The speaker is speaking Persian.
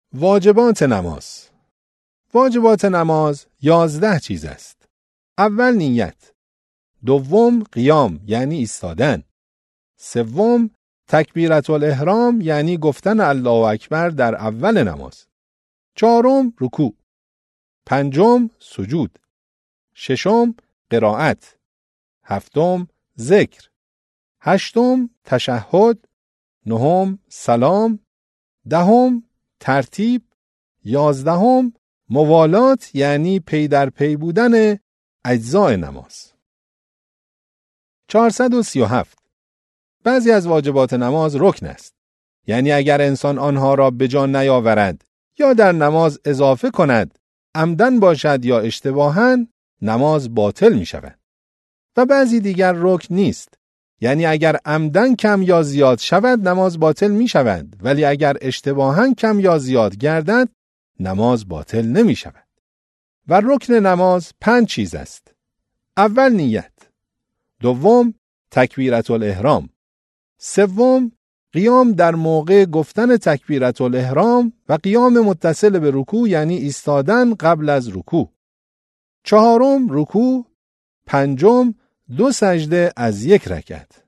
واجبات نماز. واجبات نماز 11 چیز است. اول نیت. دوم قیام یعنی ایستادن. سوم تکبیرة الاحرام یعنی گفتن الله اکبر در اول نماز. چهارم رکوع. پنجم سجود. ششم قرائت. هفتم ذکر. هشتم تشهد. نهم سلام. دهم ترتیب. 11 موالات یعنی پی در پی بودن اجزای نماز. 437 بعضی از واجبات نماز رکن است. یعنی اگر انسان آنها را به جا نیاورد یا در نماز اضافه کند، عمدن باشد یا اشتباهاً، نماز باطل می شود. و بعضی دیگر رکن نیست. یعنی اگر عمدن کم یا زیاد شود نماز باطل می شود، ولی اگر اشتباهاً کم یا زیاد گردد نماز باطل نمی شود. و رکن نماز 5 چیز است. اول نیت. دوم تکبیرة الاحرام. سوم قیام در موقع گفتن تکبیرة الاحرام و قیام متصل به رکوع یعنی ایستادن قبل از رکوع. چهارم رکوع. پنجم 2 سجده از 1 رکعت.